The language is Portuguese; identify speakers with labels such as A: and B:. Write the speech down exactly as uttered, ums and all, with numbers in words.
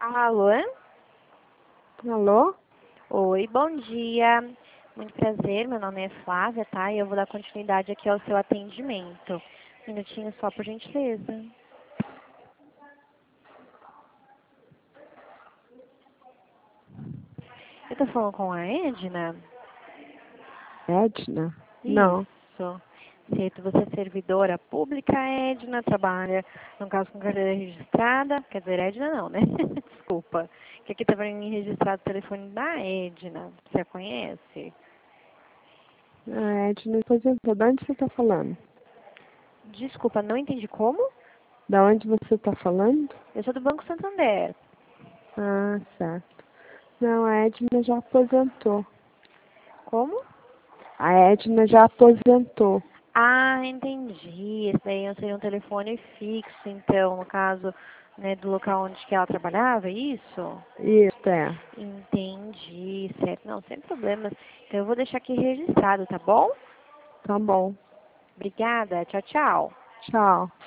A: Alô?
B: Alô?
A: Oi, bom dia. Muito prazer, meu nome é Flávia, tá? E eu vou dar continuidade aqui ao seu atendimento. Um minutinho só, por gentileza. Eu tô falando com a Edna?
B: Edna? Não.
A: Isso. Certo, você é servidora pública, Edna, trabalha, no caso, com carteira registrada. Quer dizer, Edna não, né? Desculpa. Que aqui tá vendo registrado o telefone da Edna. Você a conhece?
B: A Edna aposentou. De onde você está falando?
A: Desculpa, não entendi como?
B: Da onde você está falando?
A: Eu sou do Banco Santander.
B: Ah, certo. Não, a Edna já aposentou.
A: Como?
B: A Edna já aposentou.
A: Ah, entendi. Esse daí seria um telefone fixo, então, no caso, né, do local onde que ela trabalhava, é isso?
B: Isso, é.
A: Entendi, certo. Não, sem problemas. Então eu vou deixar aqui registrado, tá bom?
B: Tá bom.
A: Obrigada. Tchau, tchau.
B: Tchau.